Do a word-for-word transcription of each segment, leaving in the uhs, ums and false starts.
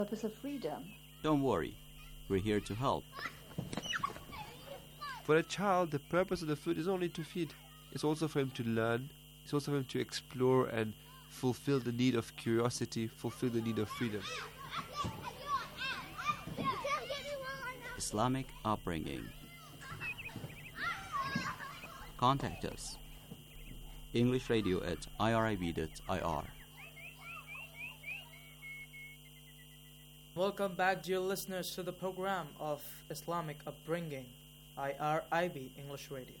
Purpose of freedom. Don't worry, we're here to help. For a child, the purpose of the food is only to feed. It's also for him to learn. It's also for him to explore and fulfill the need of curiosity, fulfill the need of freedom. Islamic upbringing. Contact us. English radio at I R I B dot I R. Welcome back, dear listeners, to the program of Islamic Upbringing, I R I B English Radio.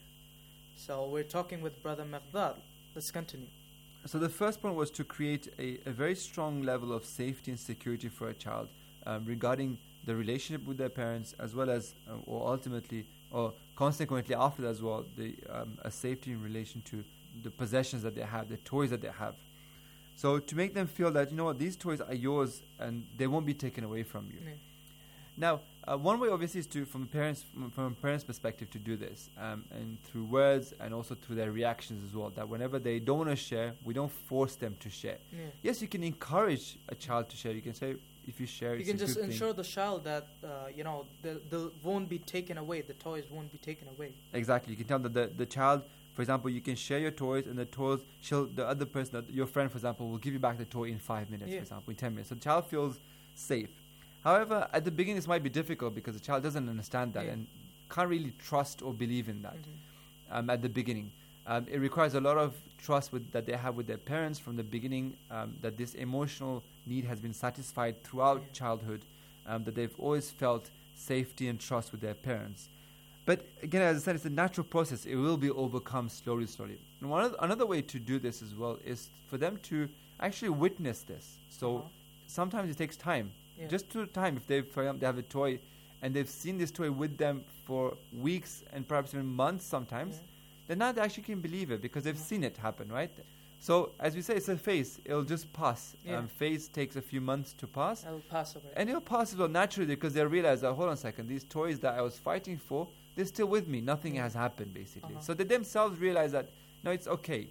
So we're talking with Brother Miqdad. Let's continue. So the first point was to create a, a very strong level of safety and security for a child um, regarding the relationship with their parents, as well as, uh, or ultimately, or consequently after that as well, the um, a safety in relation to the possessions that they have, the toys that they have. So to make them feel that, you know what, these toys are yours and they won't be taken away from you. Yeah. Now, uh, one way obviously is to, from a parents, from, from a parent's perspective, to do this, um, and through words and also through their reactions as well. That whenever they don't want to share, we don't force them to share. Yeah. Yes, you can encourage a child to share. You can say, if you share, You it's can a just good ensure thing. the child that uh, you know the the won't be taken away. The toys won't be taken away. Exactly. You can tell that the the child, for example, you can share your toys, and the toys, she'll, the other person, that your friend, for example, will give you back the toy in five minutes, Yeah. for example, in ten minutes. So the child feels safe. However, at the beginning, this might be difficult because the child doesn't understand that Yeah. and can't really trust or believe in that Mhm. um, at the beginning. Um, it requires a lot of trust with, that they have with their parents from the beginning, um, that this emotional need has been satisfied throughout Yeah. childhood, um, that they've always felt safety and trust with their parents. But again, as I said, it's a natural process. It will be overcome slowly, slowly. And one of, another way to do this as well is for them to actually witness this. So Uh-huh. sometimes it takes time. Yeah. Just through time, if they, for example, they have a toy and they've seen this toy with them for weeks and perhaps even months sometimes, Yeah. then now they actually can believe it because they've Uh-huh. seen it happen, right? So as we say, it's a phase. It'll just pass. Yeah. Um, phase takes a few months to pass. I'll pass away. And it'll pass as well naturally because they'll realize that, hold on a second, these toys that I was fighting for, they're still with me. Nothing Yeah. has happened, basically. Uh-huh. So they themselves realize that, no, it's okay.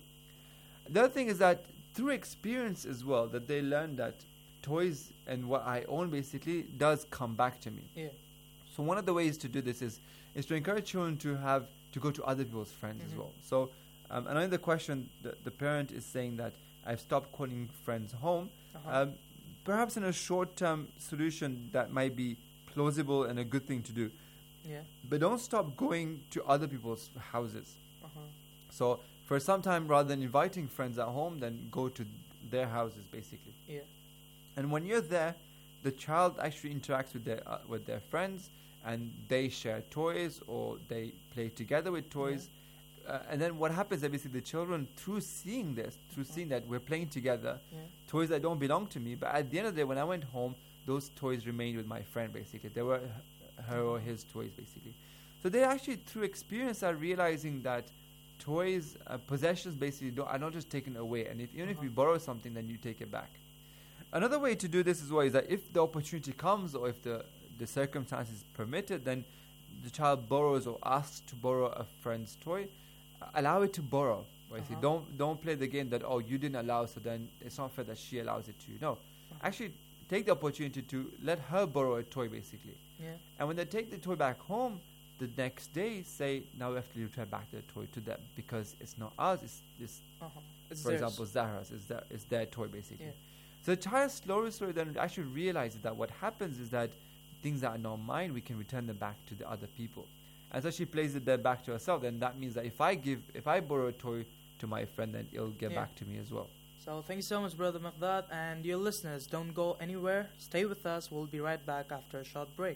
The other thing is that through experience as well, that they learn that toys and what I own basically does come back to me. Yeah. So one of the ways to do this is is to encourage children to have to go to other people's friends as Mhm. well. So um, and in the question, the, the parent is saying that I've stopped calling friends home. Uh-huh. Um, perhaps in a short-term solution that might be plausible and a good thing to do. Yeah. But don't stop going to other people's houses. Uh-huh. So for some time, rather than inviting friends at home, then go to their houses basically. Yeah. And when you're there, the child actually interacts with their uh, with their friends, and they share toys or they play together with toys. Uh, and then what happens, obviously, the children, through seeing this, through seeing that we're playing together, Yeah. toys that don't belong to me, but at the end of the day, when I went home, those toys remained with my friend, basically. They were h- her or his toys, basically. So they actually, through experience, are realizing that toys, uh, possessions, basically, don't, are not just taken away. And if, even if Uh-huh. you borrow something, then you take it back. Another way to do this as well is that if the opportunity comes or if the, the circumstances permit it, then the child borrows or asks to borrow a friend's toy, uh, allow it to borrow. Basically. Uh-huh. Don't don't play the game that, oh, you didn't allow, so then it's not fair that she allows it to you. No. Uh-huh. Actually, take the opportunity to let her borrow a toy, basically. Yeah. And when they take the toy back home, the next day, say, now we have to return back the toy to them because it's not ours, it's, it's Uh-huh. It's for theirs. example, Zahra's, it's their, it's their toy, basically. Yeah. So the child slowly, slowly then actually realizes that what happens is that things that are not mine, we can return them back to the other people. And so she plays it then back to herself. Then that means that if I give, if I borrow a toy to my friend, then it'll get Yeah. back to me as well. So thank you so much, Brother Miqdad. And dear listeners, don't go anywhere. Stay with us. We'll be right back after a short break.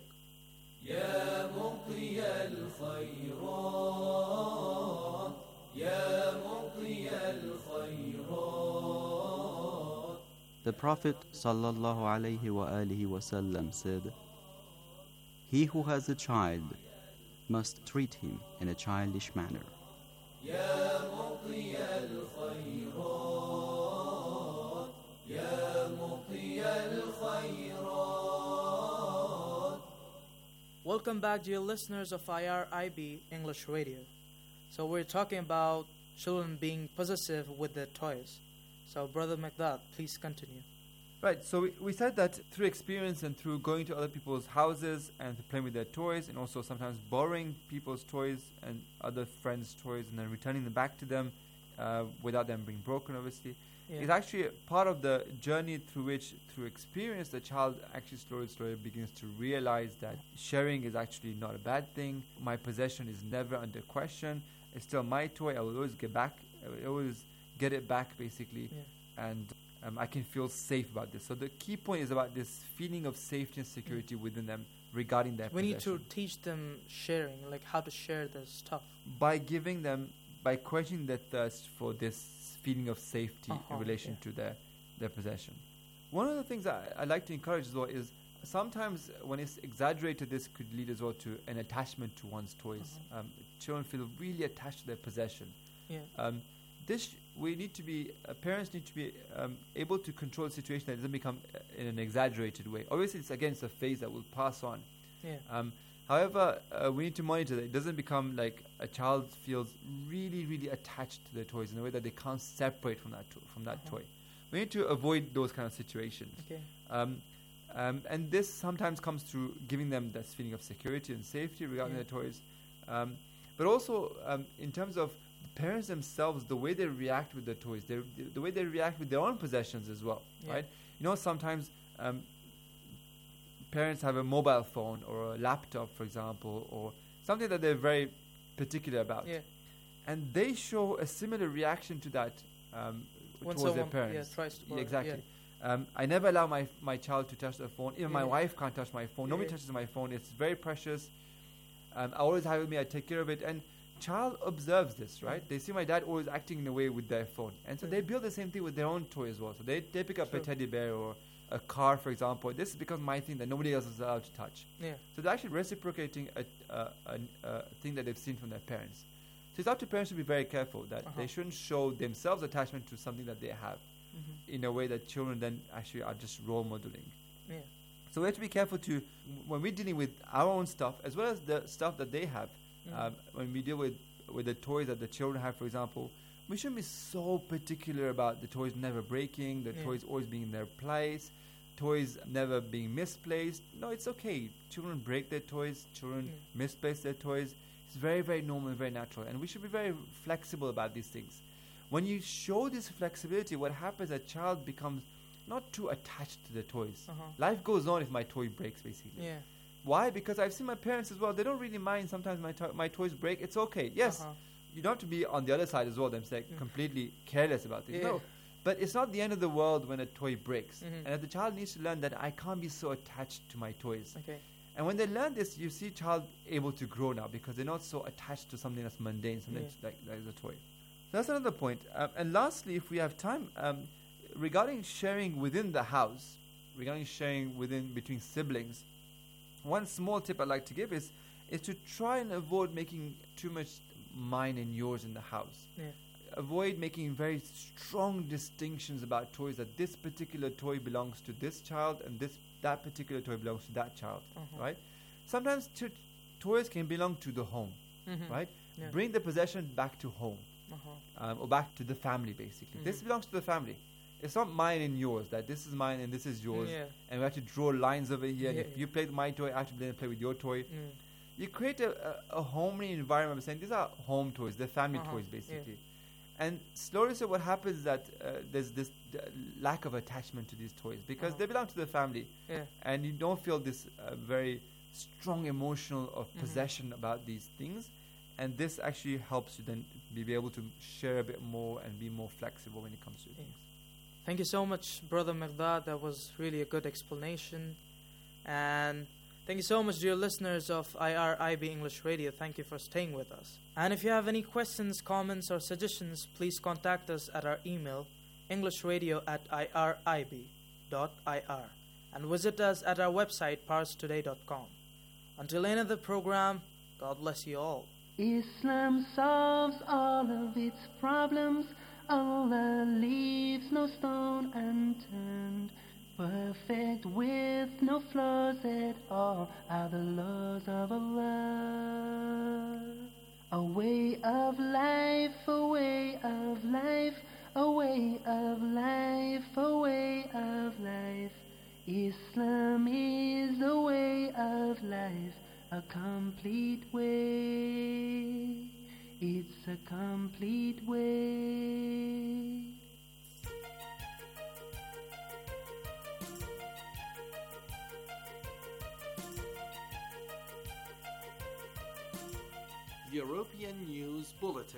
يا مقضي الخيرات يا مقضي الخيرات. The Prophet sallallahu alaihi wa alihi wasallam said, "He who has a child must treat him in a childish manner." يا مقضي الخيرات يا مقضي الخيرات. Welcome back, dear listeners of I R I B English Radio. So we're talking about children being possessive with their toys. So, Brother Miqdad, please continue. Right, so we, we said that through experience and through going to other people's houses and playing with their toys, and also sometimes borrowing people's toys and other friends' toys and then returning them back to them uh, without them being broken, obviously, Yeah. is actually a part of the journey through which, through experience, the child actually slowly, slowly begins to realize that sharing is actually not a bad thing. My possession is never under question. It's still my toy. I will always get back. I will always get it back, basically, Yeah. and um, I can feel safe about this. So the key point is about this feeling of safety and security within them regarding their We need to possession. teach them sharing, like how to share their stuff. By giving them, by quenching their thirst for this feeling of safety Uh-huh, in relation yeah. to their, their possession. One of the things I, I like to encourage as well is sometimes when it's exaggerated, this could lead as well to an attachment to one's toys. Uh-huh. Um, children feel really attached to their possession. Yeah. Um, this sh- we need to be uh, parents need to be um, able to control the situation that doesn't become uh, in an exaggerated way. Obviously, it's again it's a phase that will pass on. Yeah. Um, however, uh, we need to monitor that it doesn't become like a child feels really, really attached to their toys in a way that they can't separate from that to- from that Uh-huh. toy. We need to avoid those kind of situations. Okay. Um, um, and this sometimes comes through giving them this feeling of security and safety regarding Yeah. their toys. Um, but also um, in terms of the parents themselves, the way they react with their toys, their, the, the way they react with their own possessions as well, Yeah. right? You know, sometimes um, parents have a mobile phone or a laptop, for example, or something that they're very particular about. Yeah. And they show a similar reaction to that um, When towards their someone parents. yeah, tries to Yeah, borrow, exactly. Um, I never allow my my child to touch the phone. Even my Yeah. wife can't touch my phone. Nobody Yeah. touches my phone. It's very precious. Um, I always have it with me. I take care of it. And child observes this, right? They see my dad always acting in a way with their phone, and so Mm. they build the same thing with their own toy as well. So they they pick up True. a teddy bear or a car, for example. This becomes my thing that nobody else is allowed to touch. Yeah. So they're actually reciprocating a, a, a, a thing that they've seen from their parents. So it's up to parents to be very careful that Uh-huh. they shouldn't show themselves attachment to something that they have Mm-hmm. in a way that children then actually are just role modeling. Yeah. So we have to be careful to, when we're dealing with our own stuff as well as the stuff that they have, Mm. um, when we deal with, with the toys that the children have, for example, we shouldn't be so particular about the toys never breaking, the Yeah. toys always being in their place, toys never being misplaced. No, it's okay. Children break their toys, children Yeah. misplace their toys. It's very, very normal and very natural. And we should be very flexible about these things. When you show this flexibility, what happens, a child becomes not too attached to the toys. Uh-huh. Life goes on if my toy breaks, basically. Yeah. Why? Because I've seen my parents as well. They don't really mind sometimes my to- my toys break. It's okay. Yes, Uh-huh. you don't have to be on the other side as well. Them like Mm. completely careless about things. Yeah. No, but it's not the end of the world when a toy breaks. Mhm. And the child needs to learn that I can't be so attached to my toys. Okay. And when they learn this, you see child able to grow now because they're not so attached to something that's mundane, something Yeah. that's like that is a toy. So that's another point. Um, and lastly, if we have time, um, regarding sharing within the house, regarding sharing within between siblings, one small tip I'd like to give is is to try and avoid making too much mine and yours in the house. Yeah. Avoid making very strong distinctions about toys, that this particular toy belongs to this child and this that particular toy belongs to that child, Uh-huh. right? Sometimes t- toys can belong to the home, Mhm. right? Yeah. Bring the possession back to home, Uh-huh. um, or back to the family, basically. This Mhm. belongs to the family. It's not mine and yours, that this is mine and this is yours, Yeah. and we have to draw lines over here. And Yeah, if yeah. you play with my toy, I have to play, play with your toy. Mm. You create a, a, a homely environment by saying these are home toys, they're family Uh-huh, toys, yeah. basically. And slowly, so what happens is that uh, there's this uh, lack of attachment to these toys because Uh-huh. they belong to the family, Yeah. and you don't feel this uh, very strong emotional of Mhm. possession about these things. And this actually helps you then be, be able to share a bit more and be more flexible when it comes to Yeah. things. Thank you so much, Brother Mirdad. That was really a good explanation. And thank you so much, dear listeners of I R I B English Radio. Thank you for staying with us. And if you have any questions, comments, or suggestions, please contact us at our email, englishradio at irib dot ir, and visit us at our website, parstoday dot com. Until end of the program, God bless you all. Islam solves all of its problems. Allah leaves no stone unturned. Perfect with no flaws at all are the laws of Allah. A way of life, a way of life, a way of life, a way of life. Islam is a way of life, a complete way. It's a complete way. European News Bulletin.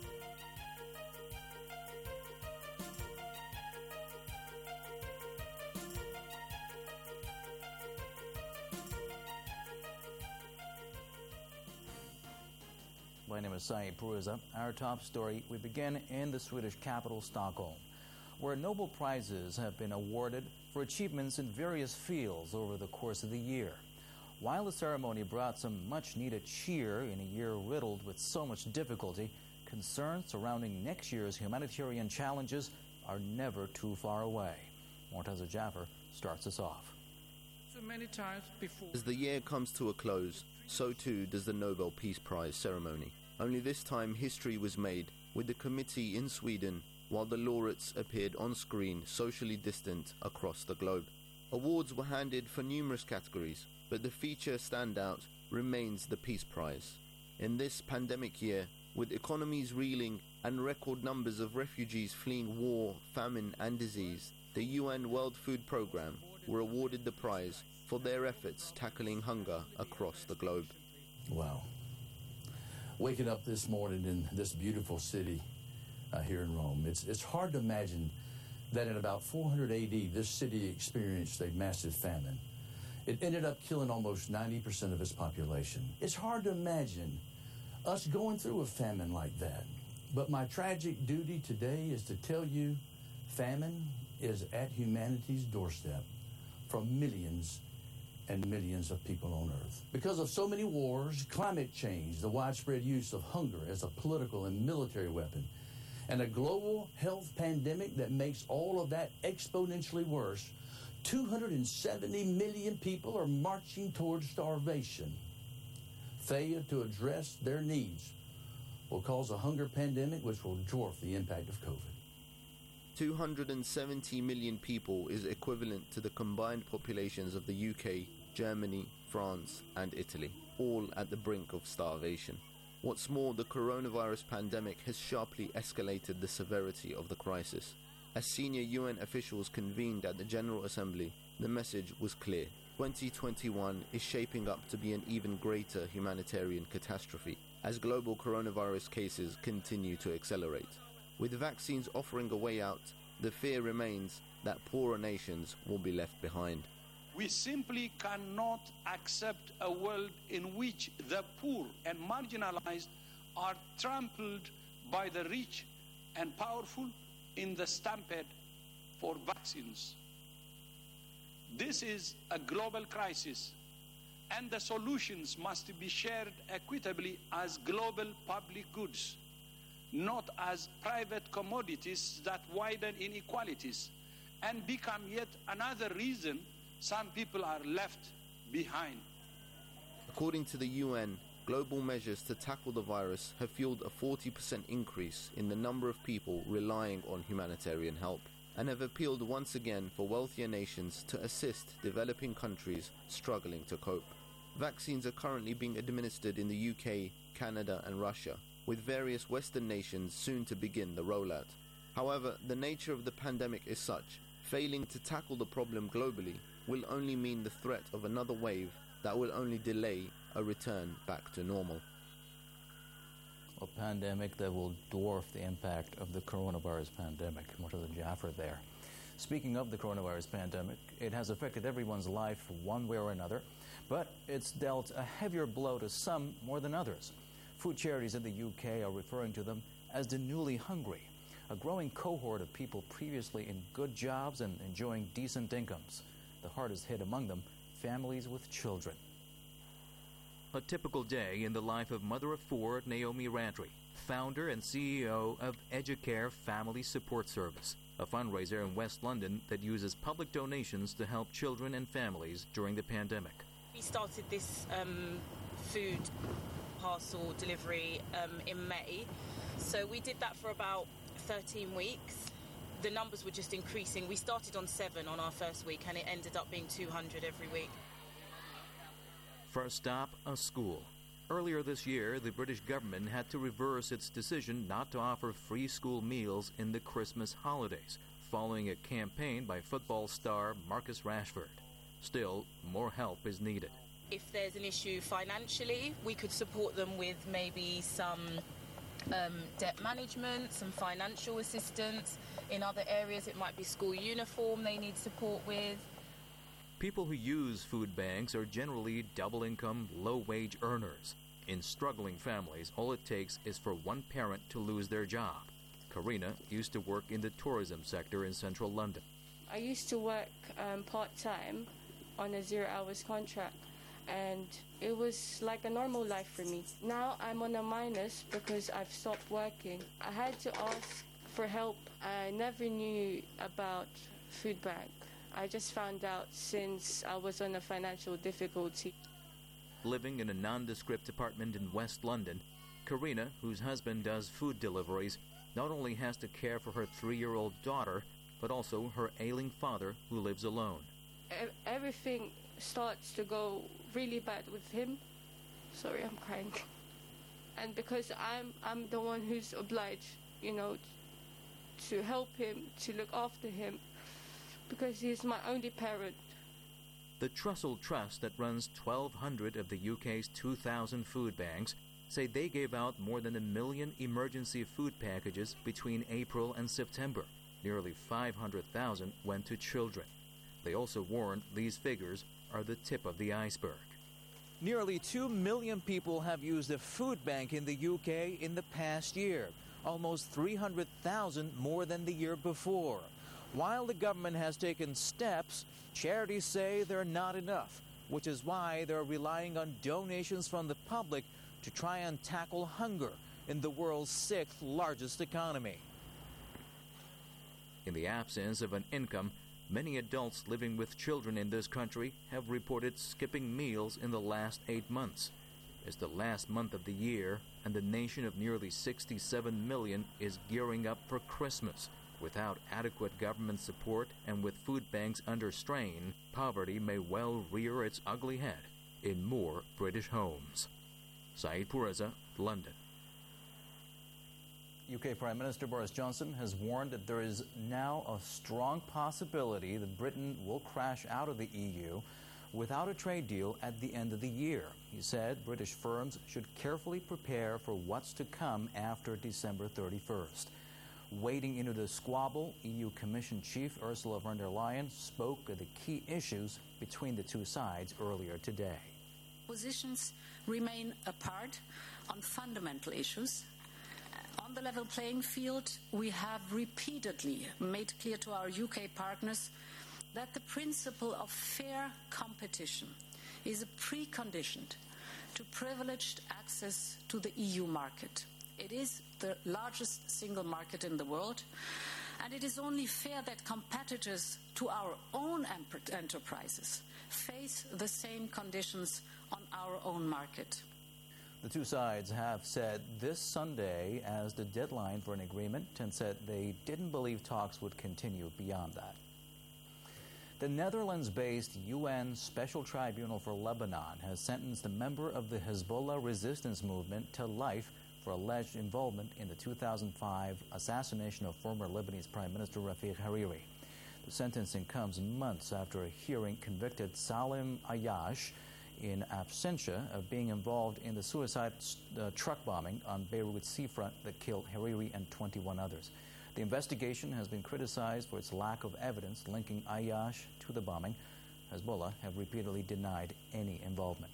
My name is Saeed Puruza. Our top story, we begin in the Swedish capital, Stockholm, where Nobel Prizes have been awarded for achievements in various fields over the course of the year. While the ceremony brought some much-needed cheer in a year riddled with so much difficulty, concerns surrounding next year's humanitarian challenges are never too far away. Mortaza Jaffer starts us off. So many times before. As the year comes to a close, so too does the Nobel Peace Prize ceremony. Only this time history was made, with the committee in Sweden, while the laureates appeared on screen socially distant across the globe. Awards were handed for numerous categories, but the feature standout remains the Peace Prize. In this pandemic year, with economies reeling and record numbers of refugees fleeing war, famine and disease, the U N World Food Programme were awarded the prize for their efforts tackling hunger across the globe. Wow. Waking up this morning in this beautiful city uh, here in Rome, it's, it's hard to imagine that in about four hundred A D, this city experienced a massive famine. It ended up killing almost ninety percent of its population. It's hard to imagine us going through a famine like that. But my tragic duty today is to tell you famine is at humanity's doorstep from millions and millions of people on Earth. Because of so many wars, climate change, the widespread use of hunger as a political and military weapon, and a global health pandemic that makes all of that exponentially worse, two hundred seventy million people are marching towards starvation. Failure to address their needs will cause a hunger pandemic which will dwarf the impact of COVID. two hundred seventy million people is equivalent to the combined populations of the U K, Germany, France and Italy, all at the brink of starvation. What's more, the coronavirus pandemic has sharply escalated the severity of the crisis. As senior U N officials convened at the General Assembly, the message was clear. twenty twenty-one is shaping up to be an even greater humanitarian catastrophe as global coronavirus cases continue to accelerate. With vaccines offering a way out, the fear remains that poorer nations will be left behind. We simply cannot accept a world in which the poor and marginalized are trampled by the rich and powerful in the stampede for vaccines. This is a global crisis, and the solutions must be shared equitably as global public goods, not as private commodities that widen inequalities and become yet another reason some people are left behind. According to the U N, global measures to tackle the virus have fueled a forty percent increase in the number of people relying on humanitarian help, and have appealed once again for wealthier nations to assist developing countries struggling to cope. Vaccines are currently being administered in the U K, Canada and Russia, with various Western nations soon to begin the rollout. However, the nature of the pandemic is such, failing to tackle the problem globally will only mean the threat of another wave that will only delay a return back to normal. A pandemic that will dwarf the impact of the coronavirus pandemic. Mortaza Jaffer there. Speaking of the coronavirus pandemic, it has affected everyone's life one way or another, but it's dealt a heavier blow to some more than others. Food charities in the U K are referring to them as the newly hungry, a growing cohort of people previously in good jobs and enjoying decent incomes. The hardest hit among them, families with children. A typical day in the life of mother of four, Naomi Rantry, founder and C E O of Educare Family Support Service, a fundraiser in West London that uses public donations to help children and families during the pandemic. We started this um, food parcel delivery um, in May, so we did that for about thirteen weeks, the numbers were just increasing. We started on seven on our first week, and it ended up being two hundred every week. First stop, a school. Earlier this year, the British government had to reverse its decision not to offer free school meals in the Christmas holidays, following a campaign by football star Marcus Rashford. Still, more help is needed. If there's an issue financially, we could support them with maybe some um, debt management, some financial assistance. In other areas, it might be school uniform they need support with. People who use food banks are generally double-income, low-wage earners. In struggling families, all it takes is for one parent to lose their job. Karina used to work in the tourism sector in central London. I used to work um, part-time on a zero-hours contract, and it was like a normal life for me. Now I'm on a minus because I've stopped working. I had to ask for help. I never knew about food bank. I just found out since I was on a financial difficulty. Living in a nondescript apartment in West London, Karina, whose husband does food deliveries, not only has to care for her three-year-old daughter, but also her ailing father who lives alone. E- everything starts to go really bad with him. Sorry, I'm crying. And because I'm I'm the one who's obliged, you know, to help him, to look after him, because he's my only parent. The Trussell Trust, that runs twelve hundred of the U K's two thousand food banks, say they gave out more than a million emergency food packages between April and September. Nearly five hundred thousand went to children. They also warned these figures are the tip of the iceberg. Nearly two million people have used a food bank in the U K in the past year, almost three hundred thousand more than the year before. While the government has taken steps, charities say they're not enough, which is why they're relying on donations from the public to try and tackle hunger in the world's sixth largest economy. In the absence of an income, many adults living with children in this country have reported skipping meals in the last eight months. It's the last month of the year, and the nation of nearly sixty-seven million is gearing up for Christmas. Without adequate government support and with food banks under strain, poverty may well rear its ugly head in more British homes. Saeed Pourreza, London. U K Prime Minister Boris Johnson has warned that there is now a strong possibility that Britain will crash out of the E U without a trade deal at the end of the year. He said British firms should carefully prepare for what's to come after December thirty-first. Wading into the squabble, E U Commission Chief Ursula von der Leyen spoke of the key issues between the two sides earlier today. Positions remain apart on fundamental issues. On the level playing field, we have repeatedly made clear to our U K partners that the principle of fair competition is a precondition to privileged access to the E U market. It is the largest single market in the world, and it is only fair that competitors to our own enterprises face the same conditions on our own market. The two sides have said this Sunday as the deadline for an agreement and said they didn't believe talks would continue beyond that. The Netherlands-based U N Special Tribunal for Lebanon has sentenced a member of the Hezbollah resistance movement to life for alleged involvement in the two thousand five assassination of former Lebanese Prime Minister Rafiq Hariri. The sentencing comes months after a hearing convicted Salim Ayyash in absentia of being involved in the suicide uh, truck bombing on Beirut's seafront that killed Hariri and twenty-one others. The investigation has been criticized for its lack of evidence linking Ayyash to the bombing. Hezbollah have repeatedly denied any involvement.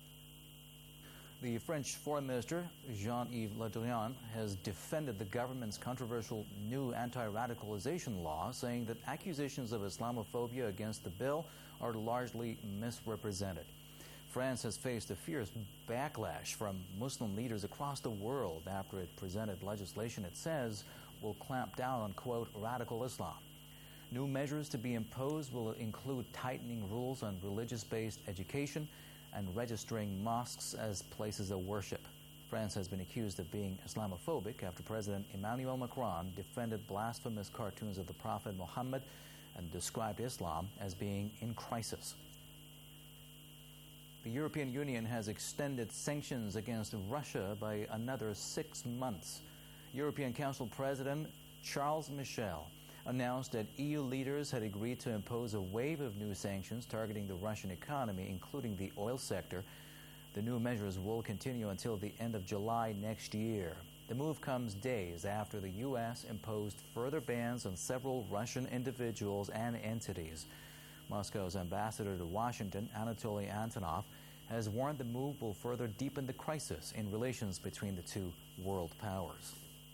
The French Foreign Minister, Jean-Yves Le Drian, has defended the government's controversial new anti-radicalization law, saying that accusations of Islamophobia against the bill are largely misrepresented. France has faced a fierce backlash from Muslim leaders across the world after it presented legislation it says will clamp down on, quote, radical Islam. New measures to be imposed will include tightening rules on religious-based education and registering mosques as places of worship. France has been accused of being Islamophobic after President Emmanuel Macron defended blasphemous cartoons of the Prophet Muhammad and described Islam as being in crisis. The European Union has extended sanctions against Russia by another six months. European Council President Charles Michel announced that E U leaders had agreed to impose a wave of new sanctions targeting the Russian economy, including the oil sector. The new measures will continue until the end of July next year. The move comes days after the U S imposed further bans on several Russian individuals and entities. Moscow's ambassador to Washington, Anatoly Antonov, has warned the move will further deepen the crisis in relations between the two world powers.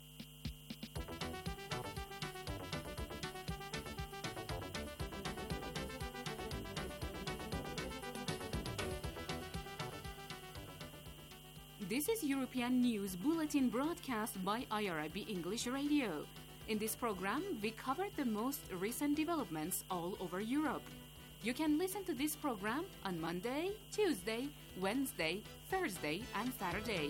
This is European News Bulletin broadcast by I R I B English Radio. In this program, we cover the most recent developments all over Europe. You can listen to this program on Monday, Tuesday, Wednesday, Thursday, and Saturday.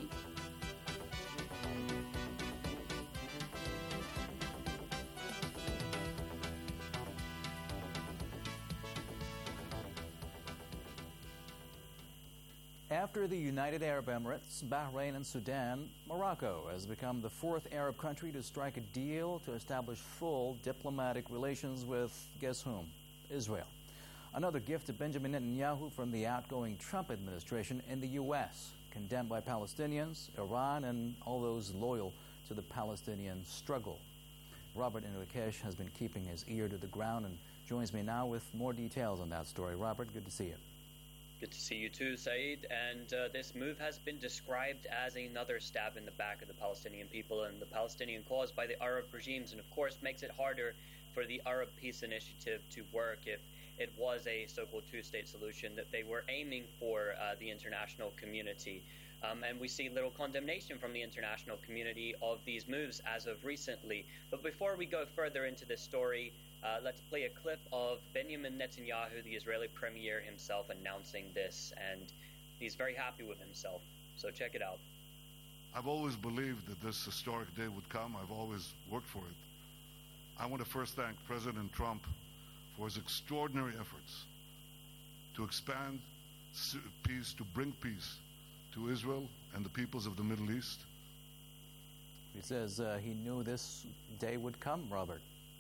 After the United Arab Emirates, Bahrain, and Sudan, Morocco has become the fourth Arab country to strike a deal to establish full diplomatic relations with, guess whom? Israel. Another gift to Benjamin Netanyahu from the outgoing Trump administration in the U S, condemned by Palestinians, Iran, and all those loyal to the Palestinian struggle. Robert Inrikesh has been keeping his ear to the ground and joins me now with more details on that story. Robert, good to see you. Good to see you too, Saeed. And uh, this move has been described as another stab in the back of the Palestinian people and the Palestinian cause by the Arab regimes, and of course makes it harder for the Arab Peace Initiative to work if it was a so-called two-state solution that they were aiming for uh, the international community. Um, and we see little condemnation from the international community of these moves as of recently. But before we go further into this story, uh, let's play a clip of Benjamin Netanyahu, the Israeli premier himself, announcing this. And he's very happy with himself. So check it out. I've always believed that this historic day would come. I've always worked for it. I want to first thank President Trump for his extraordinary efforts to expand peace, to bring peace to Israel and the peoples of the Middle East. He says uh, he knew this day would come, Robert.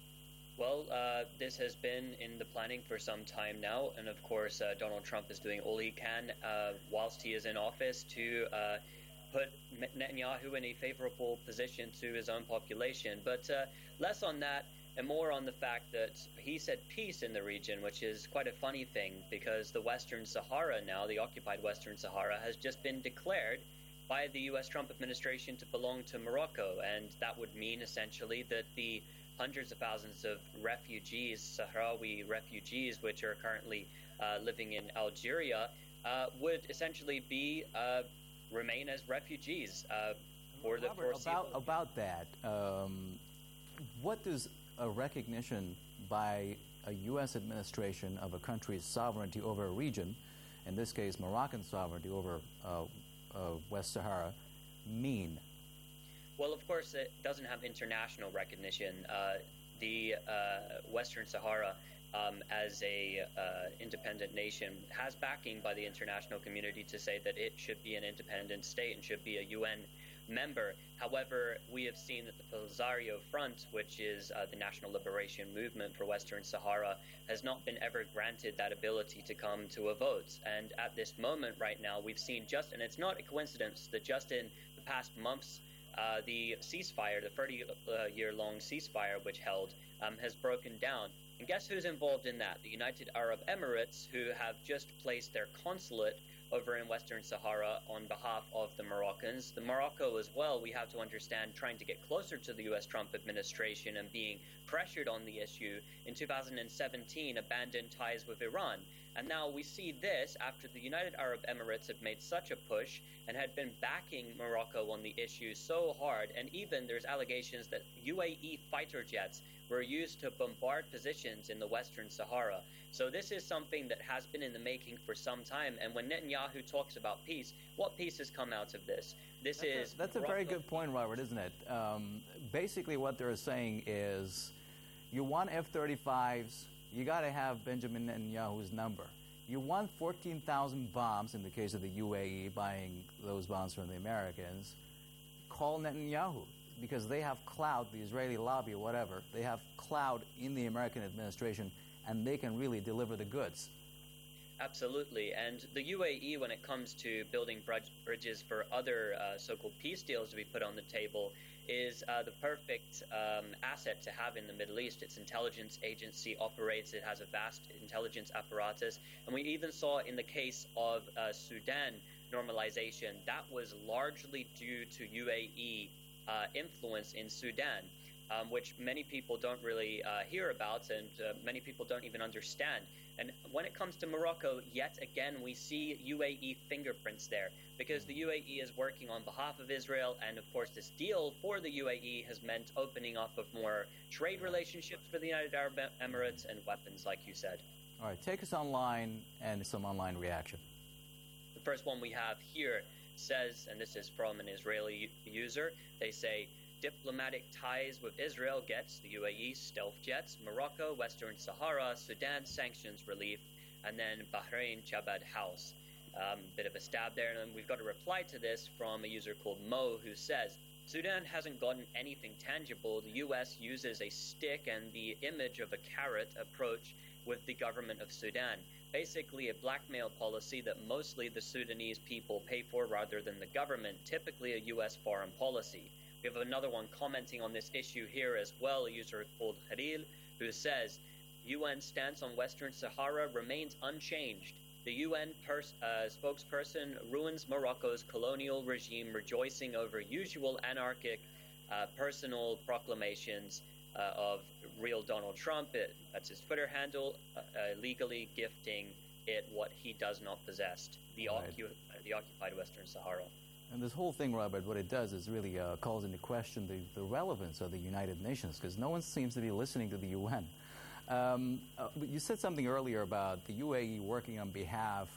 Well, uh, this has been in the planning for some time now, and of course uh, Donald Trump is doing all he can uh, whilst he is in office to uh, put Netanyahu in a favorable position to his own population. But uh, less on that and more on the fact that he said peace in the region, which is quite a funny thing because the Western Sahara now, the occupied Western Sahara, has just been declared by the U S Trump administration to belong to Morocco. And that would mean essentially that the hundreds of thousands of refugees, Sahrawi refugees, which are currently uh, living in Algeria, uh, would essentially be uh, remain as refugees uh, for the Robert, foreseeable. About, about that, um, what does a recognition by a U S administration of a country's sovereignty over a region, in this case Moroccan sovereignty over uh, uh, West Sahara, mean? Well, of course, it doesn't have international recognition. Uh, the uh, Western Sahara, um, as a uh, independent nation, has backing by the international community to say that it should be an independent state and should be a U N member. However, we have seen that the Polisario Front, which is uh, the National Liberation Movement for Western Sahara, has not been ever granted that ability to come to a vote. And at this moment right now, we've seen just, and it's not a coincidence, that just in the past months, uh, the ceasefire, the thirty-year-long ceasefire which held, um, has broken down. And guess who's involved in that? The United Arab Emirates, who have just placed their consulate over in Western Sahara on behalf of the Moroccans. The Morocco as well, we have to understand, trying to get closer to the U S Trump administration and being pressured on the issue, in two thousand seventeen abandoned ties with Iran. And now we see this after the United Arab Emirates had made such a push and had been backing Morocco on the issue so hard, and even there's allegations that U A E fighter jets were used to bombard positions in the Western Sahara. So this is something that has been in the making for some time, and when Netanyahu Netanyahu talks about peace, what peace has come out of this? This that's is a, that's a very good point, Robert, isn't it? Um, basically, what they're saying is, you want F thirty-fives, you got to have Benjamin Netanyahu's number. You want fourteen thousand bombs, in the case of the U A E buying those bombs from the Americans. Call Netanyahu, because they have clout, the Israeli lobby or whatever, they have clout in the American administration, and they can really deliver the goods. Absolutely. And the U A E, when it comes to building bridges for other uh, so-called peace deals to be put on the table, is uh, the perfect um, asset to have in the Middle East. Its intelligence agency operates, it has a vast intelligence apparatus. And we even saw in the case of uh, Sudan normalization, that was largely due to U A E uh, influence in Sudan, um, which many people don't really uh, hear about, and uh, many people don't even understand. And when it comes to Morocco, yet again, we see U A E fingerprints there, because the U A E is working on behalf of Israel, and of course this deal for the U A E has meant opening up of more trade relationships for the United Arab Emirates and weapons, like you said. All right, take us online and some online reaction. The first one we have here says, and this is from an Israeli user, they say, diplomatic ties with Israel gets the U A E stealth jets, Morocco, Western Sahara, Sudan sanctions relief, and then Bahrain Chabad House. Um, bit of a stab there, and then we've got a reply to this from a user called Mo, who says, Sudan hasn't gotten anything tangible. The U S uses a stick and the image of a carrot approach with the government of Sudan. Basically a blackmail policy that mostly the Sudanese people pay for rather than the government, typically a U S foreign policy. We have another one commenting on this issue here as well, a user called Khalil, who says, U N stance on Western Sahara remains unchanged. The U N pers- uh, spokesperson ruins Morocco's colonial regime, rejoicing over usual anarchic uh, personal proclamations uh, of real Donald Trump. It, that's his Twitter handle, uh, uh, legally gifting it what he does not possess, the, right. occu- uh, the occupied Western Sahara. And this whole thing, Robert, what it does is really uh, calls into question the, the relevance of the United Nations, because no one seems to be listening to the U N. Um, uh, but you said something earlier about the U A E working on behalf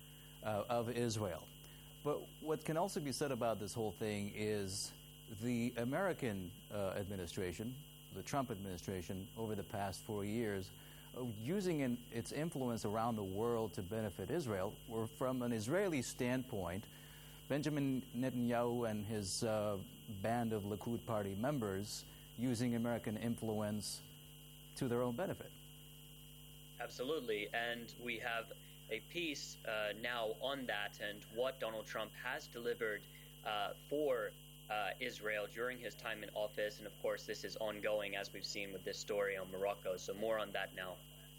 uh, of Israel. But what can also be said about this whole thing is the American uh, administration, the Trump administration, over the past four years, uh, using in, its influence around the world to benefit Israel, were from an Israeli standpoint, Benjamin Netanyahu and his uh, band of Likud party members using American influence to their own benefit. Absolutely, and we have a piece uh, now on that and what Donald Trump has delivered uh, for uh, Israel during his time in office, and of course this is ongoing as we've seen with this story on Morocco, so more on that now.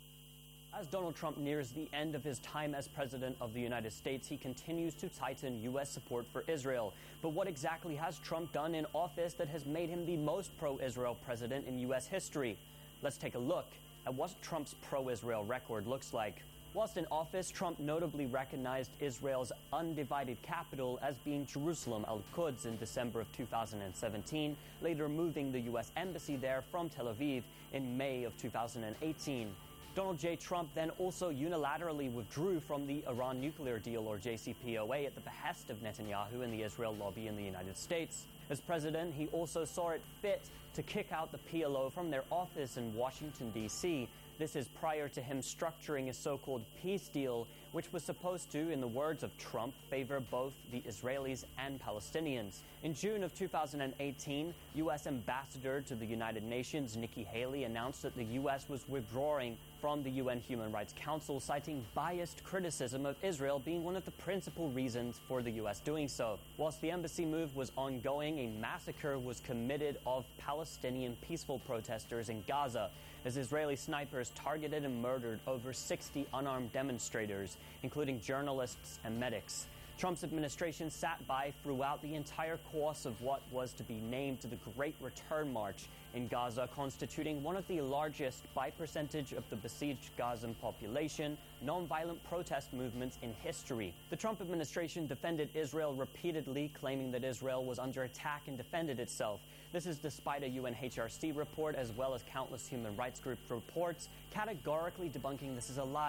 As Donald Trump nears the end of his time as President of the United States, he continues to tighten U S support for Israel. But what exactly has Trump done in office that has made him the most pro-Israel president in U S history? Let's take a look at what Trump's pro-Israel record looks like. Whilst in office, Trump notably recognized Israel's undivided capital as being Jerusalem, Al-Quds, in December of two thousand seventeen, later moving the U S embassy there from Tel Aviv in May of two thousand eighteen. Donald J. Trump then also unilaterally withdrew from the Iran nuclear deal, or J C P O A, at the behest of Netanyahu and the Israel lobby in the United States. As president, he also saw it fit to kick out the P L O from their office in Washington, D C This is prior to him structuring a so-called peace deal, which was supposed to, in the words of Trump, favor both the Israelis and Palestinians. In June of two thousand eighteen, U S Ambassador to the United Nations Nikki Haley announced that the U S was withdrawing from the U N Human Rights Council, citing biased criticism of Israel being one of the principal reasons for the U S doing so. Whilst the embassy move was ongoing, a massacre was committed of Palestinian peaceful protesters in Gaza, as Israeli snipers targeted and murdered over sixty unarmed demonstrators, including journalists and medics. Trump's administration sat by throughout the entire course of what was to be named the Great Return March in Gaza, constituting one of the largest, by percentage of the besieged Gazan population, nonviolent protest movements in history. The Trump administration defended Israel repeatedly, claiming that Israel was under attack and defended itself. This is despite a U N H R C report, as well as countless human rights group reports, categorically debunking this as a lie.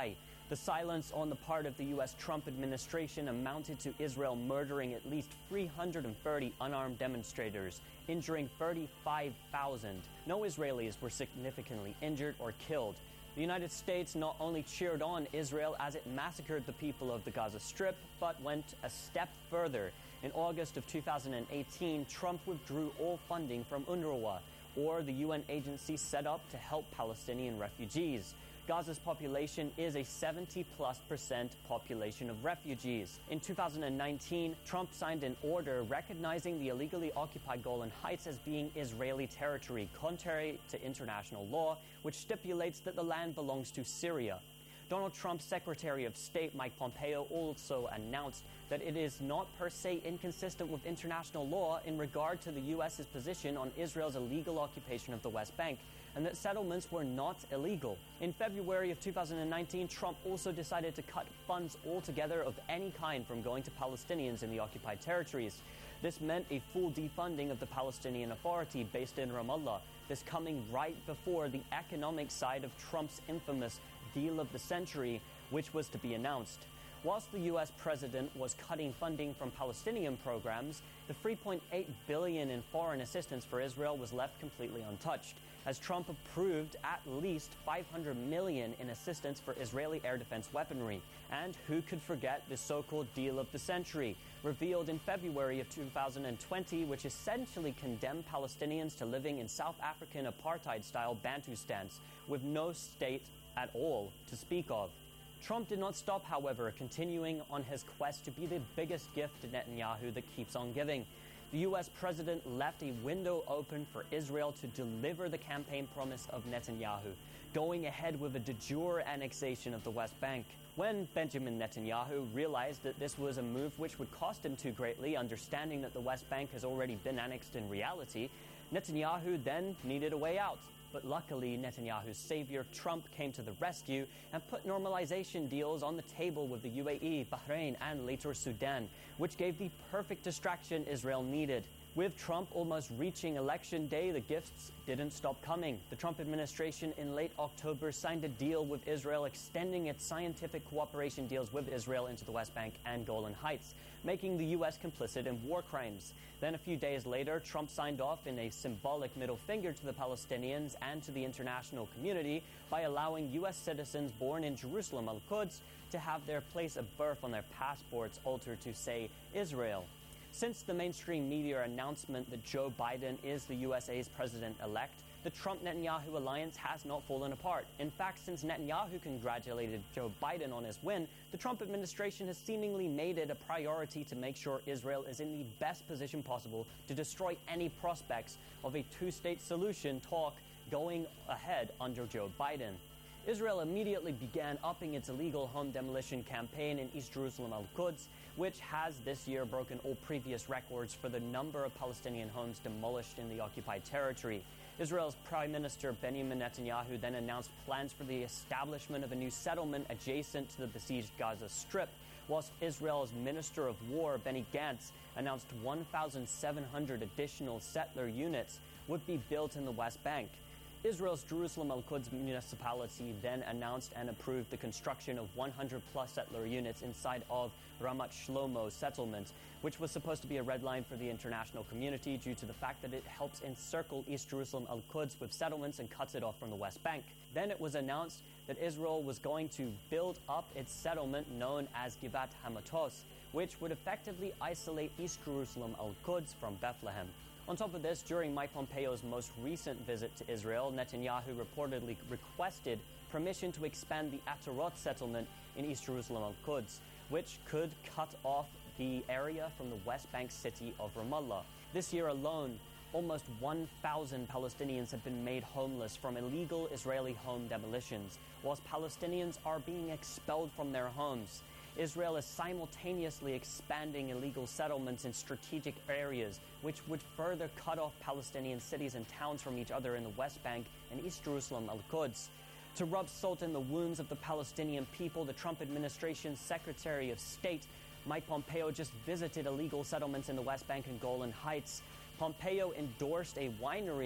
The silence on the part of the U S Trump administration amounted to Israel murdering at least three hundred thirty unarmed demonstrators, injuring thirty-five thousand. No Israelis were significantly injured or killed. The United States not only cheered on Israel as it massacred the people of the Gaza Strip, but went a step further. In August of two thousand eighteen, Trump withdrew all funding from UNRWA, or the U N agency set up to help Palestinian refugees. Gaza's population is a seventy plus percent population of refugees. In two thousand nineteen, Trump signed an order recognizing the illegally occupied Golan Heights as being Israeli territory, contrary to international law, which stipulates that the land belongs to Syria. Donald Trump's Secretary of State, Mike Pompeo, also announced that it is not per se inconsistent with international law in regard to the U S's position on Israel's illegal occupation of the West Bank, and that settlements were not illegal. In February of two thousand nineteen, Trump also decided to cut funds altogether of any kind from going to Palestinians in the occupied territories. This meant a full defunding of the Palestinian Authority based in Ramallah, this coming right before the economic side of Trump's infamous deal of the century, which was to be announced. Whilst the U S president was cutting funding from Palestinian programs, the three point eight billion dollars in foreign assistance for Israel was left completely untouched, as Trump approved at least five hundred million dollars in assistance for Israeli air defense weaponry. And who could forget the so-called deal of the century, revealed in February of two thousand twenty, which essentially condemned Palestinians to living in South African apartheid-style Bantustans with no state at all to speak of. Trump did not stop, however, continuing on his quest to be the biggest gift to Netanyahu that keeps on giving. The U S president left a window open for Israel to deliver the campaign promise of Netanyahu, going ahead with a de jure annexation of the West Bank. When Benjamin Netanyahu realized that this was a move which would cost him too greatly, understanding that the West Bank has already been annexed in reality, Netanyahu then needed a way out. But luckily, Netanyahu's savior, Trump, came to the rescue and put normalization deals on the table with the U A E, Bahrain, and later Sudan, which gave the perfect distraction Israel needed. With Trump almost reaching election day, the gifts didn't stop coming. The Trump administration in late October signed a deal with Israel, extending its scientific cooperation deals with Israel into the West Bank and Golan Heights, making the U S complicit in war crimes. Then a few days later, Trump signed off in a symbolic middle finger to the Palestinians and to the international community by allowing U S citizens born in Jerusalem, Al-Quds, to have their place of birth on their passports altered to say Israel. Since the mainstream media announcement that Joe Biden is the U S A's president-elect, the Trump-Netanyahu alliance has not fallen apart. In fact, since Netanyahu congratulated Joe Biden on his win, the Trump administration has seemingly made it a priority to make sure Israel is in the best position possible to destroy any prospects of a two-state solution talk going ahead under Joe Biden. Israel immediately began upping its illegal home demolition campaign in East Jerusalem, Al-Quds, which has this year broken all previous records for the number of Palestinian homes demolished in the occupied territory. Israel's Prime Minister Benjamin Netanyahu then announced plans for the establishment of a new settlement adjacent to the besieged Gaza Strip, whilst Israel's Minister of War, Benny Gantz, announced one thousand seven hundred additional settler units would be built in the West Bank. Israel's Jerusalem Al-Quds municipality then announced and approved the construction of one hundred plus settler units inside of Ramat Shlomo settlement, which was supposed to be a red line for the international community due to the fact that it helps encircle East Jerusalem Al-Quds with settlements and cuts it off from the West Bank. Then it was announced that Israel was going to build up its settlement known as Givat Hamatos, which would effectively isolate East Jerusalem Al-Quds from Bethlehem. On top of this, during Mike Pompeo's most recent visit to Israel, Netanyahu reportedly requested permission to expand the Atarot settlement in East Jerusalem Al-Quds, which could cut off the area from the West Bank city of Ramallah. This year alone, almost one thousand Palestinians have been made homeless from illegal Israeli home demolitions, whilst Palestinians are being expelled from their homes. Israel is simultaneously expanding illegal settlements in strategic areas, which would further cut off Palestinian cities and towns from each other in the West Bank and East Jerusalem Al-Quds. To rub salt in the wounds of the Palestinian people, the Trump administration's Secretary of State, Mike Pompeo, just visited illegal settlements in the West Bank and Golan Heights. Pompeo endorsed a winery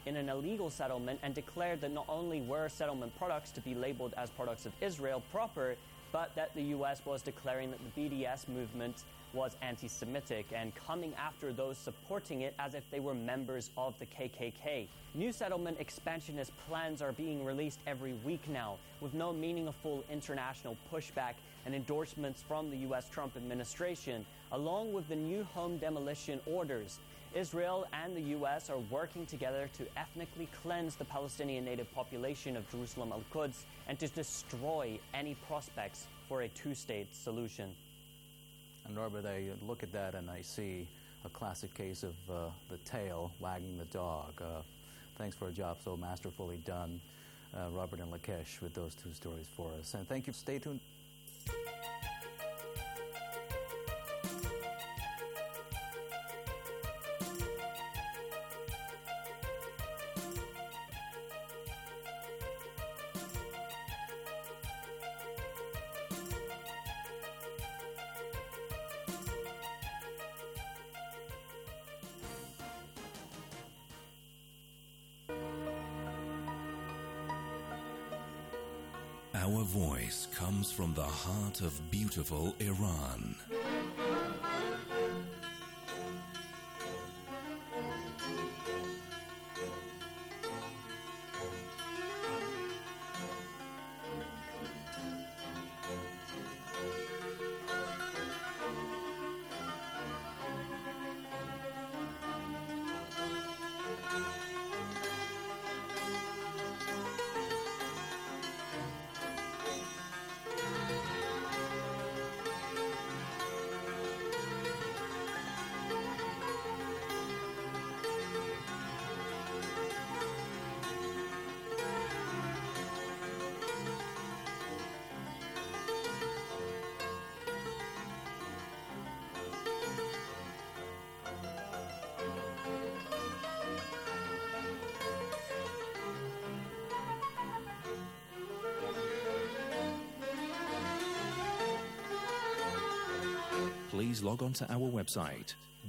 in an illegal settlement and declared that not only were settlement products to be labeled as products of Israel proper, but that the U S was declaring that the B D S movement was anti-Semitic and coming after those supporting it as if they were members of the K K K. New settlement expansionist plans are being released every week now, with no meaningful international pushback and endorsements from the U S Trump administration, along with the new home demolition orders. Israel and the U S are working together to ethnically cleanse the Palestinian native population of Jerusalem al-Quds and to destroy any prospects for a two-state solution. And Norbert, I look at that and I see a classic case of uh, the tail wagging the dog. Uh, thanks for a job so masterfully done, uh, Robert and Lakesh, with those two stories for us. And thank you. Stay tuned. Our voice comes from the heart of beautiful Iran. Please log on to our website,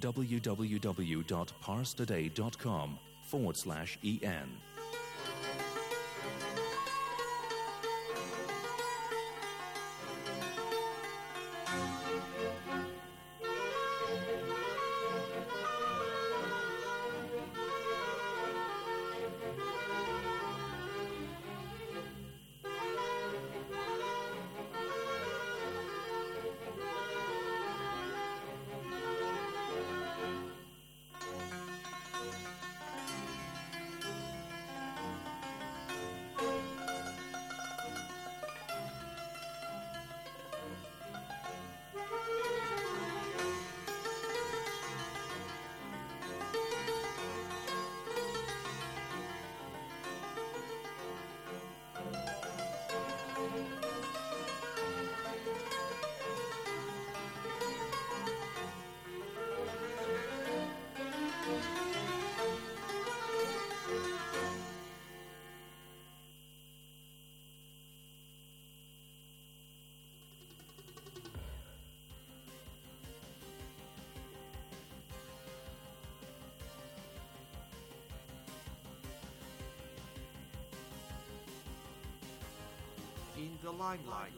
www.parstoday.com forward slash EN. In the limelight.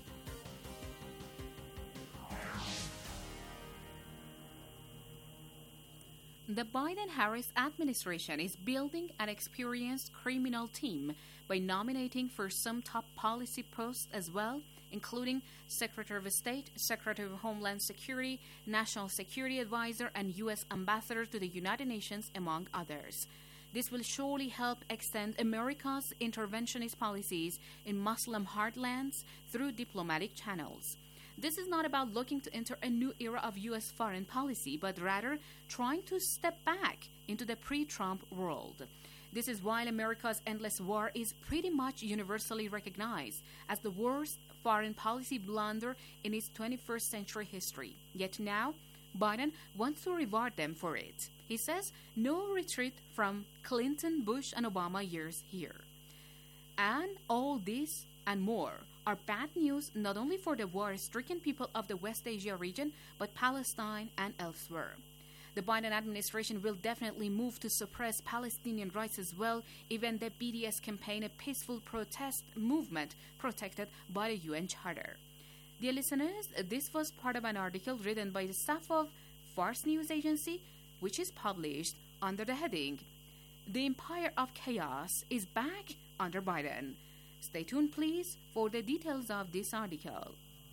The Biden-Harris administration is building an experienced criminal team by nominating for some top policy posts as well, including Secretary of State, Secretary of Homeland Security, National Security Advisor, and U S Ambassador to the United Nations, among others. This will surely help extend America's interventionist policies in Muslim heartlands through diplomatic channels. This is not about looking to enter a new era of U S foreign policy, but rather trying to step back into the pre-Trump world. This is while America's endless war is pretty much universally recognized as the worst foreign policy blunder in its twenty-first century history. Yet now, Biden wants to reward them for it. He says no retreat from Clinton, Bush, and Obama years here. And all this and more are bad news not only for the war-stricken people of the West Asia region, but Palestine and elsewhere. The Biden administration will definitely move to suppress Palestinian rights as well, even the B D S campaign, a peaceful protest movement protected by the U N Charter. Dear listeners, this was part of an article written by the staff of Fars News Agency, which is published under the heading, "The Empire of Chaos is Back Under Biden." Stay tuned, please, for the details of this article.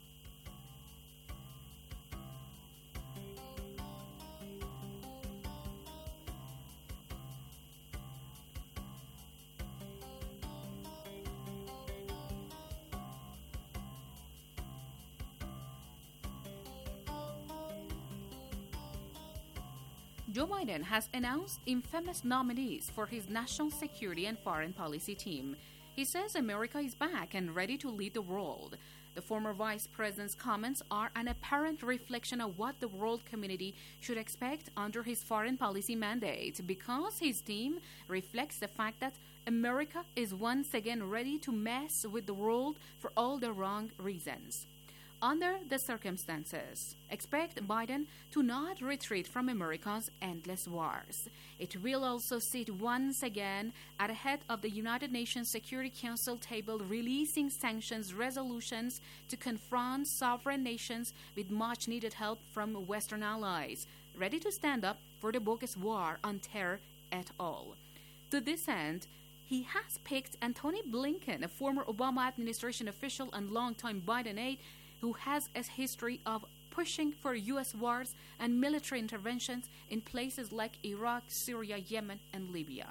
Joe Biden has announced infamous nominees for his national security and foreign policy team. He says America is back and ready to lead the world. The former vice president's comments are an apparent reflection of what the world community should expect under his foreign policy mandate, because his team reflects the fact that America is once again ready to mess with the world for all the wrong reasons. Under the circumstances, expect Biden to not retreat from America's endless wars. It will also sit once again at the head of the United Nations Security Council table, releasing sanctions resolutions to confront sovereign nations with much-needed help from Western allies, ready to stand up for the bogus war on terror et al. To this end, he has picked Antony Blinken, a former Obama administration official and longtime Biden aide, who has a history of pushing for U S wars and military interventions in places like Iraq, Syria, Yemen, and Libya.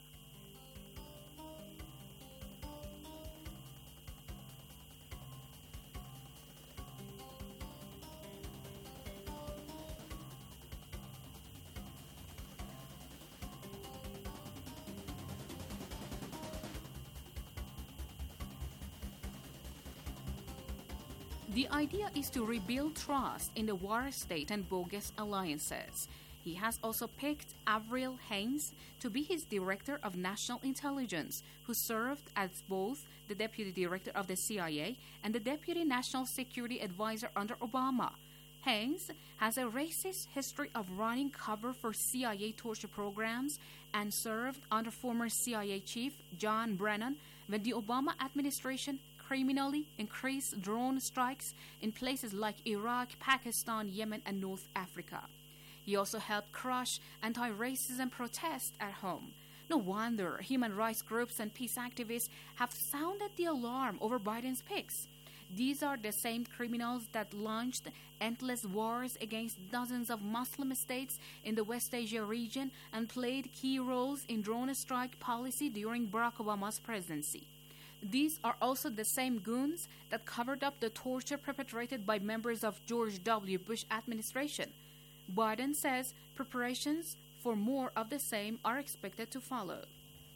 The idea is to rebuild trust in the war state and bogus alliances. He has also picked Avril Haines to be his Director of National Intelligence, who served as both the Deputy Director of the C I A and the Deputy National Security Advisor under Obama. Haines has a racist history of running cover for C I A torture programs and served under former C I A Chief John Brennan when the Obama administration criminally increased drone strikes in places like Iraq, Pakistan, Yemen, and North Africa. He also helped crush anti-racism protests at home. No wonder human rights groups and peace activists have sounded the alarm over Biden's picks. These are the same criminals that launched endless wars against dozens of Muslim states in the West Asia region and played key roles in drone strike policy during Barack Obama's presidency. These are also the same goons that covered up the torture perpetrated by members of George W. Bush administration. Biden says preparations for more of the same are expected to follow.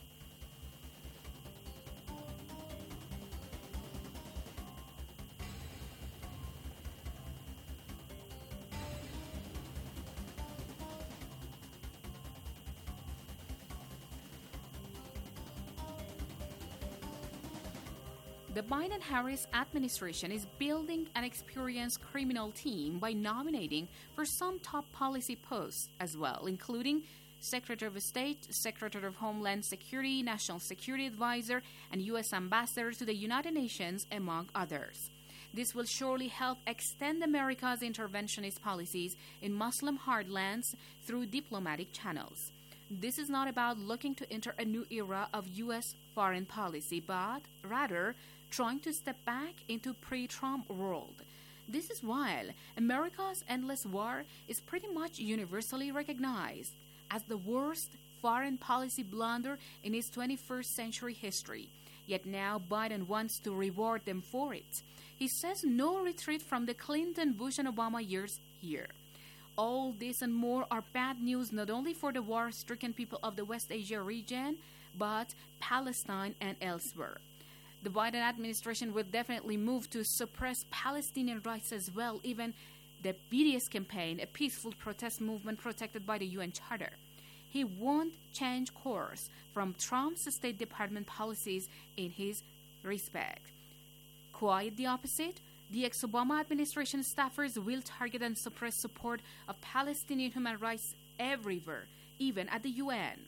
The Biden-Harris administration is building an experienced criminal team by nominating for some top policy posts as well, including Secretary of State, Secretary of Homeland Security, National Security Advisor, and U S Ambassador to the United Nations, among others. This will surely help extend America's interventionist policies in Muslim heartlands through diplomatic channels. This is not about looking to enter a new era of U S foreign policy, but rather trying to step back into pre-Trump world. This is while America's endless war is pretty much universally recognized as the worst foreign policy blunder in its twenty-first century history. Yet now Biden wants to reward them for it. He says no retreat from the Clinton, Bush, and Obama years here. All this and more are bad news not only for the war-stricken people of the West Asia region, but Palestine and elsewhere. The Biden administration will definitely move to suppress Palestinian rights as well, even the B D S campaign, a peaceful protest movement protected by the U N Charter. He won't change course from Trump's State Department policies in his respect. Quite the opposite, the ex-Obama administration staffers will target and suppress support of Palestinian human rights everywhere, even at the U N.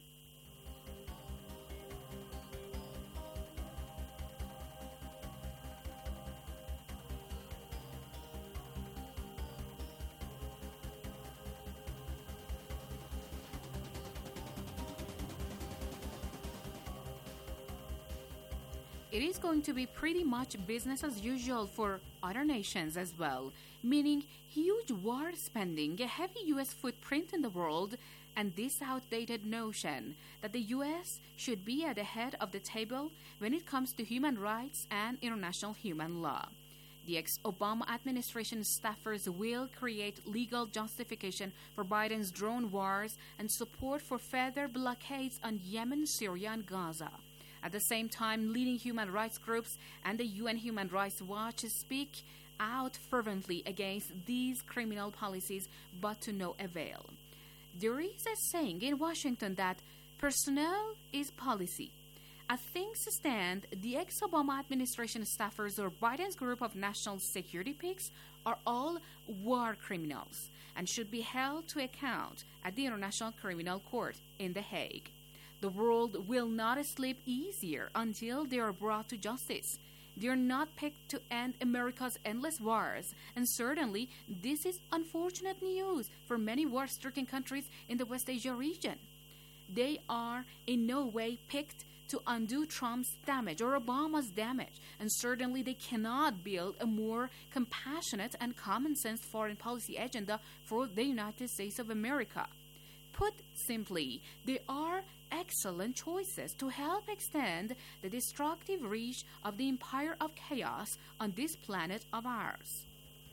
It is going to be pretty much business as usual for other nations as well, meaning huge war spending, a heavy U S footprint in the world, and this outdated notion that the U S should be at the head of the table when it comes to human rights and international human law. The ex-Obama administration staffers will create legal justification for Biden's drone wars and support for further blockades on Yemen, Syria, and Gaza. At the same time, leading human rights groups and the U N Human Rights Watch speak out fervently against these criminal policies, but to no avail. There is a saying in Washington that personnel is policy. As things stand, the ex-Obama administration staffers or Biden's group of national security picks are all war criminals and should be held to account at the International Criminal Court in The Hague. The world will not sleep easier until they are brought to justice. They are not picked to end America's endless wars, and certainly this is unfortunate news for many war-stricken countries in the West Asia region. They are in no way picked to undo Trump's damage or Obama's damage, and certainly they cannot build a more compassionate and common-sense foreign policy agenda for the United States of America. Put simply, they are excellent choices to help extend the destructive reach of the empire of chaos on this planet of ours.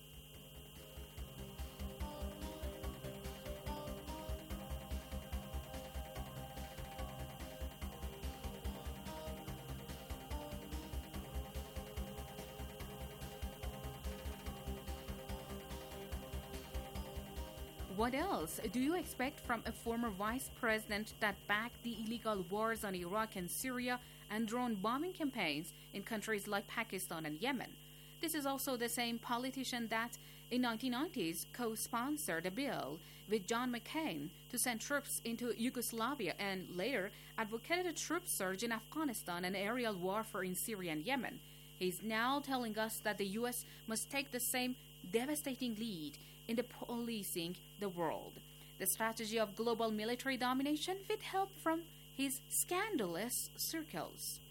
What else do you expect from a former vice president that backed the illegal wars on Iraq and Syria and drone bombing campaigns in countries like Pakistan and Yemen? This is also the same politician that in nineteen nineties co-sponsored a bill with John McCain to send troops into Yugoslavia and later advocated a troop surge in Afghanistan and aerial warfare in Syria and Yemen. He's now telling us that the U S must take the same devastating lead in the policing the world. The strategy of global military domination with help from his scandalous circles.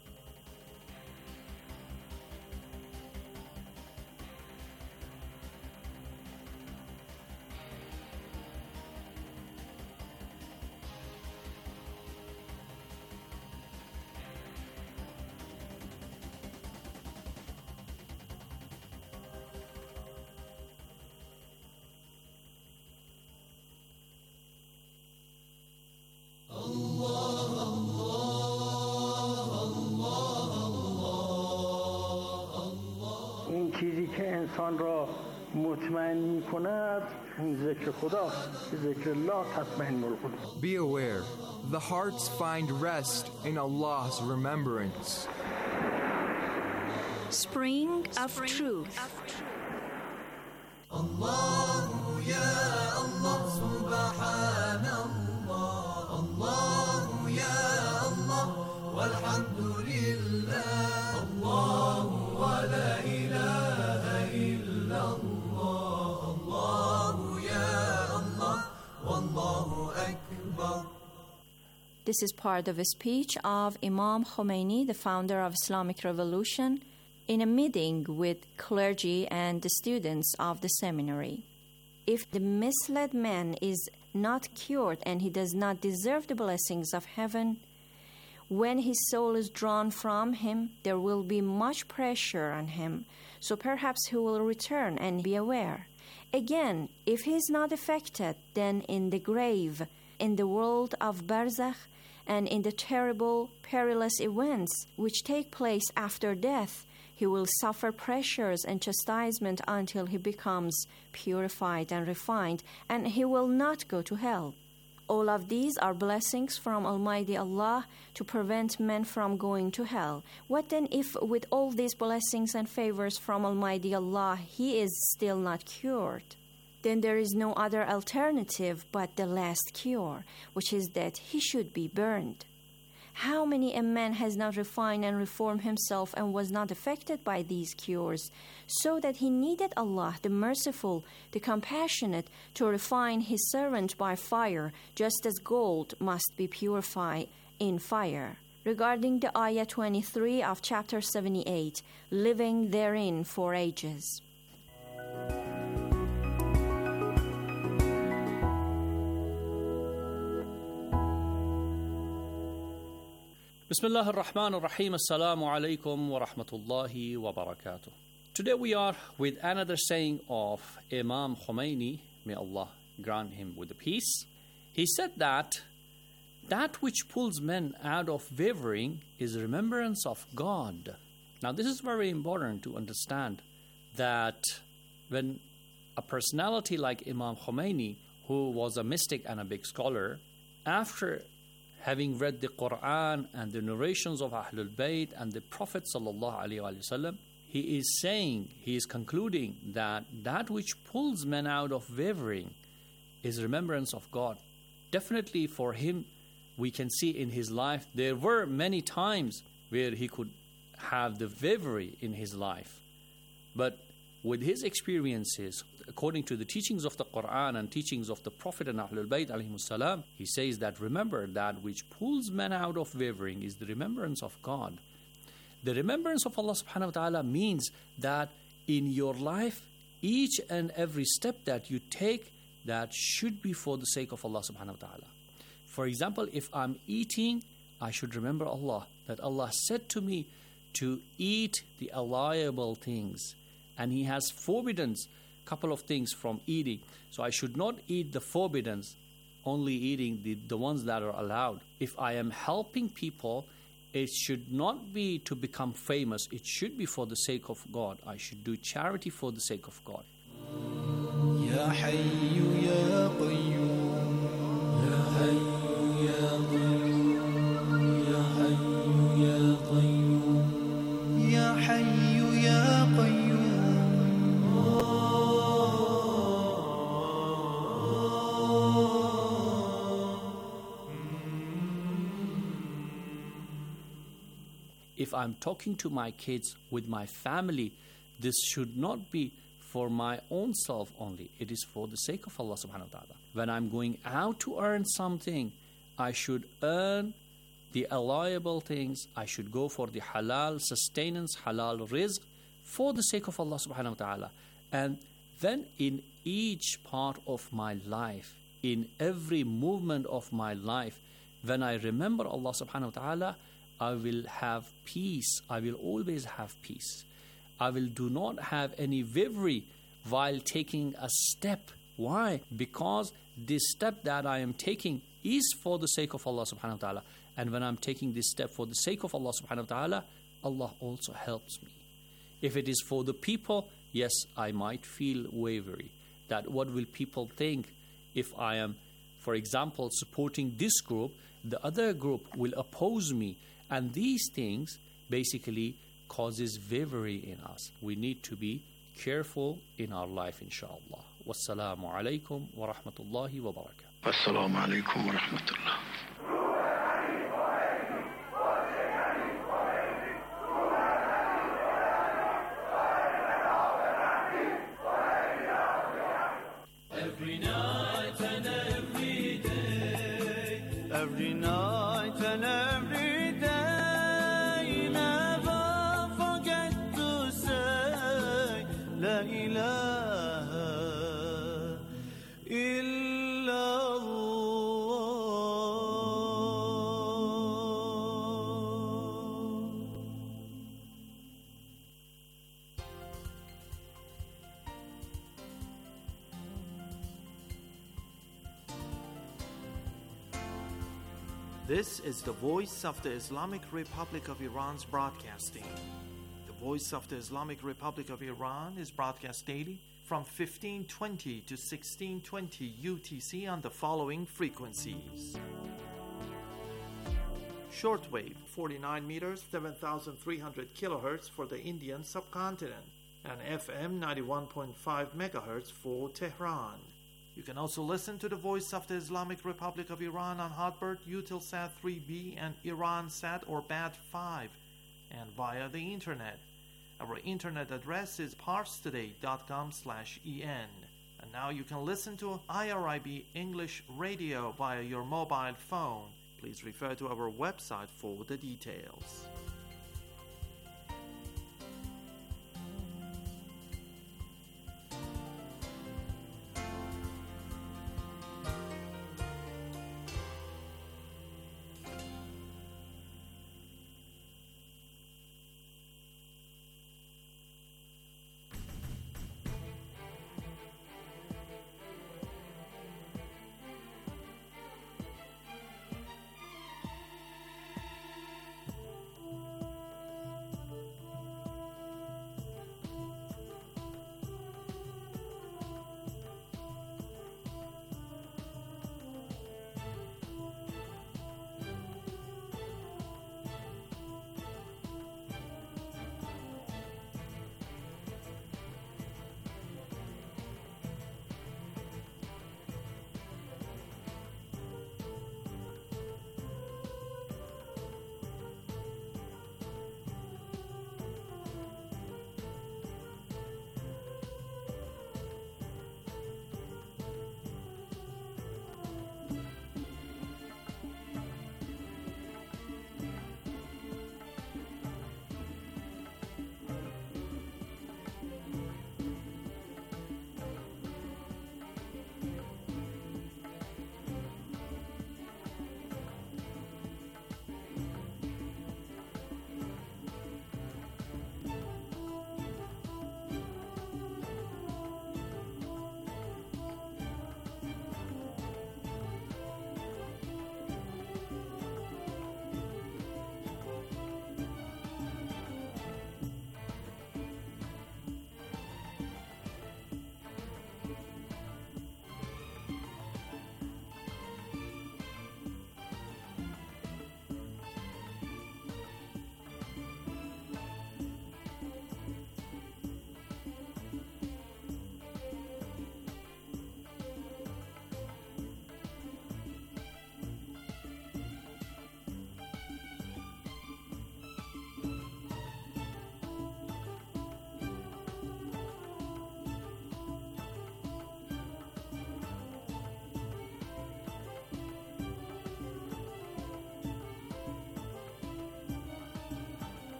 چیزی که انسان را مطمئن می‌کند ذکر خداست. ذکر الله تطمئن القلوب. Be aware, the hearts find rest in Allah's remembrance. Spring of Truth. الله يا الله سبحان الله الله يا الله والحمد لله الله ولا إله إلا الله الله يا الله والله أكبر. This is part of a speech of Imam Khomeini, the founder of Islamic Revolution, in a meeting with clergy and the students of the seminary. If the misled man is not cured and he does not deserve the blessings of heaven, when his soul is drawn from him, there will be much pressure on him, so perhaps he will return and be aware. Again, if he is not affected, then in the grave, in the world of Barzakh, and in the terrible, perilous events which take place after death, he will suffer pressures and chastisement until he becomes purified and refined, and he will not go to hell. All of these are blessings from Almighty Allah to prevent men from going to hell. What then if with all these blessings and favors from Almighty Allah, he is still not cured? then there is no other alternative but the last cure, which is that he should be burned. How many a man has not refined and reformed himself and was not affected by these cures, so that he needed Allah, the Merciful, the Compassionate, to refine his servant by fire, just as gold must be purified in fire. Regarding the ayah twenty-three of chapter seventy-eight, living therein for ages. Bismillah ar-Rahman ar-Rahim. Assalamu alaikum wa rahmatullahi wa barakatuh. Today we are with another saying of Imam Khomeini, may Allah grant him with the peace. He said that that which pulls men out of wavering is remembrance of God. Now this is very important to understand, that when a personality like Imam Khomeini, who was a mystic and a big scholar, after having read the Quran and the narrations of Ahlul Bayt and the Prophet sallallahu alaihi wasallam, he is saying, he is concluding that that which pulls men out of wavering is remembrance of God. Definitely for him, we can see in his life, there were many times where he could have the wavering in his life. But with his experiences, according to the teachings of the Quran and teachings of the Prophet and Ahlul Bayt alayhimus salam, he says that remember that which pulls men out of wavering is the remembrance of God. The remembrance of Allah subhanahu wa ta'ala means that in your life, each and every step that you take, that should be for the sake of Allah subhanahu wa ta'ala. For example, if I'm eating, I should remember Allah, that Allah said to me to eat the allowable things, and He has forbidden a couple of things from eating. So I should not eat the forbidden, only eating the, the ones that are allowed. If I am helping people, it should not be to become famous. It should be for the sake of God. I should do charity for the sake of God. Ya Hayyu Ya Qayyum, Ya Hayyu Ya Qayyum, Ya Hayyu Ya Qayyum, Ya Hayyu Ya Qayyum. If I'm talking to my kids, with my family, this should not be for my own self only. It is for the sake of Allah subhanahu wa ta'ala. When I'm going out to earn something, I should earn the allowable things. I should go for the halal sustenance, halal rizq, for the sake of Allah subhanahu wa ta'ala. And then in each part of my life, in every movement of my life, when I remember Allah subhanahu wa ta'ala, I will have peace. I will always have peace. I will do not have any wavering while taking a step. Why? Because this step that I am taking is for the sake of Allah subhanahu wa ta'ala. And when I'm taking this step for the sake of Allah subhanahu wa ta'ala, Allah also helps me. If it is for the people, yes, I might feel wavering. That what will people think if I am, for example, supporting this group, the other group will oppose me. And these things basically causes wavering in us. We need to be careful in our life, inshallah. Wassalamu alaikum wa rahmatullahi wa barakatuh. Assalamu alaikum wa rahmatullah. Every night and every day, every night and every day. La ilaha illallah. This is the voice of the Islamic Republic of Iran's broadcasting. The Voice of the Islamic Republic of Iran is broadcast daily from fifteen twenty to sixteen twenty U T C on the following frequencies. Shortwave, forty-nine meters, seven thousand three hundred kilohertz for the Indian subcontinent, and F M ninety-one point five megahertz for Tehran. You can also listen to the Voice of the Islamic Republic of Iran on Hotbird, Eutelsat three B, and Iransat or B A T five, and via the internet. Our internet address is parstoday dot com slash en. And now you can listen to I R I B English Radio via your mobile phone. Please refer to our website for the details.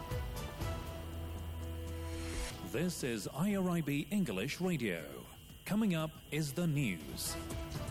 This is I R I B English Radio, Coming up is the news.